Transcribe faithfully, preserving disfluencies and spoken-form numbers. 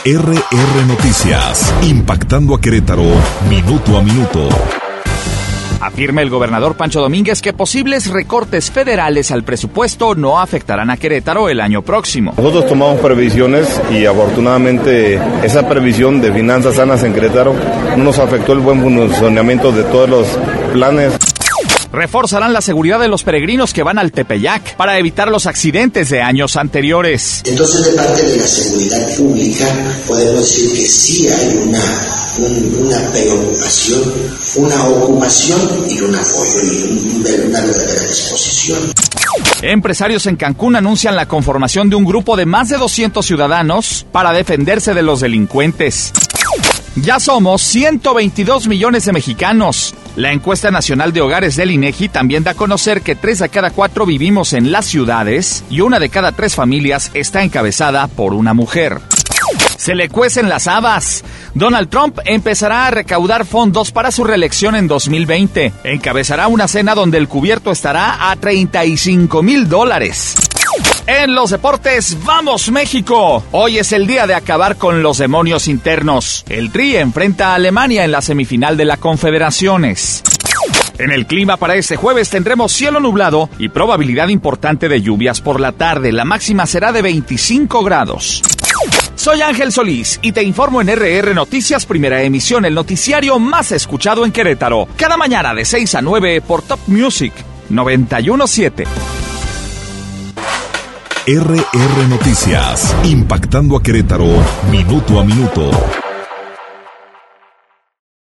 R R Noticias, impactando a Querétaro, minuto a minuto. Afirma el gobernador Pancho Domínguez que posibles recortes federales al presupuesto no afectarán a Querétaro el año próximo. Nosotros tomamos previsiones y afortunadamente esa previsión de finanzas sanas en Querétaro no nos afectó el buen funcionamiento de todos los planes. Reforzarán la seguridad de los peregrinos que van al Tepeyac para evitar los accidentes de años anteriores. Entonces, de parte de la seguridad pública, podemos decir que sí hay una, un, una preocupación, una ocupación y un apoyo y un, una verdadera disposición. Empresarios en Cancún anuncian la conformación de un grupo de más de doscientos ciudadanos para defenderse de los delincuentes. Ya somos ciento veintidós millones de mexicanos. La encuesta nacional de hogares del INEGI también da a conocer que tres de cada cuatro vivimos en las ciudades y una de cada tres familias está encabezada por una mujer. Se le cuecen las habas. Donald Trump empezará a recaudar fondos para su reelección en dos mil veinte. Encabezará una cena donde el cubierto estará a treinta y cinco mil dólares. En los deportes, ¡vamos México! Hoy es el día de acabar con los demonios internos. El Tri enfrenta a Alemania en la semifinal de la Confederaciones. En el clima para este jueves tendremos cielo nublado y probabilidad importante de lluvias por la tarde. La máxima será de veinticinco grados. Soy Ángel Solís y te informo en R R Noticias, primera emisión, el noticiario más escuchado en Querétaro. Cada mañana de seis a nueve por Top Music noventa y uno punto siete. R R Noticias, impactando a Querétaro, minuto a minuto.